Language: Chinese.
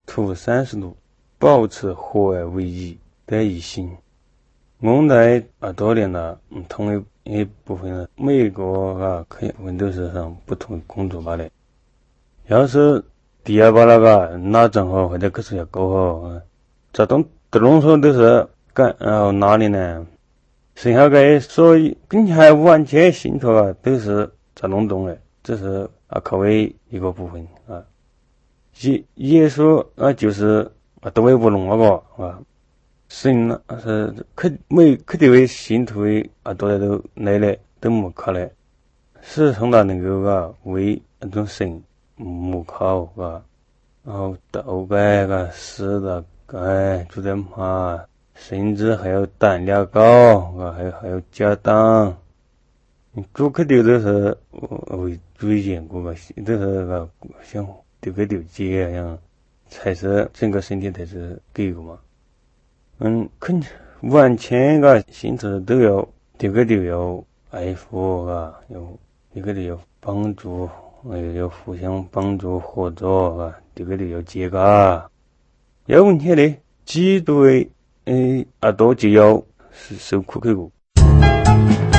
图30度，保持和爱为一的一心。我在多年了，不同的一部分人，每一个可以部分都是上不同的工作罢了。要是第二把那个哪正好或者可是要搞好，这种东西都是干哪里呢？剩下个所以跟还完全信徒都是在弄动的，这是靠为一个部分耶稣就是都为不弄那个神是肯定为信徒的都在都来了都没靠了，是从那能够为那种神没靠然后道该死的该就在嘛。甚至还有胆量高还有家当，主肯定都是为追荐过都是像丢个丢结样，才是整个身体才是给个嘛。肯完全心智都要丢个丢要爱护有丢个丢要帮助，要互相帮助合作丢个丢要结要问题的基督多就要是受苦口。